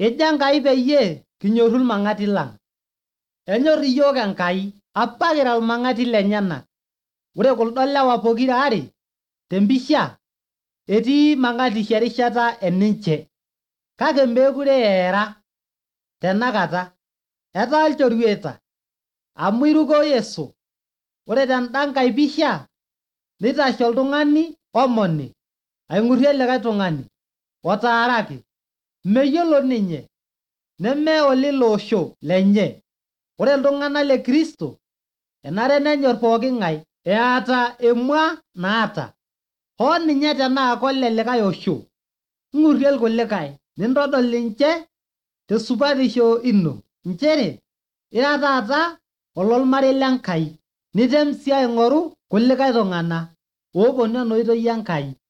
Ejo Enkai peyie kinyorru irmang'ati lang'. Enyorr iyiok Enkai apa kira irmang'ati lenyenak. Ore kuldo lewa pokira are tempisha etii mang'atisho erishata eninche, kake meekure eera tenakata, etaa ilchorueta amu iruko Yesu. Ore tenda nkae pisha nitashe oltung'ani omoni aing'urrie likae tung'ani otaaraki, meyiolo ninye neme olilo osho lenye. Ore iltung'anak le Kristo enare nenyorr pooki ng'ae eata emua naata, hoo ninye tenaa kole likae osho. Ng'urrie irkulikae nintodol ninche tesupatisho ino nchere ira taata olormarei lenkai, nitem sii aing'oru kulikae tung'anak ooponu ena oitoi Enkai.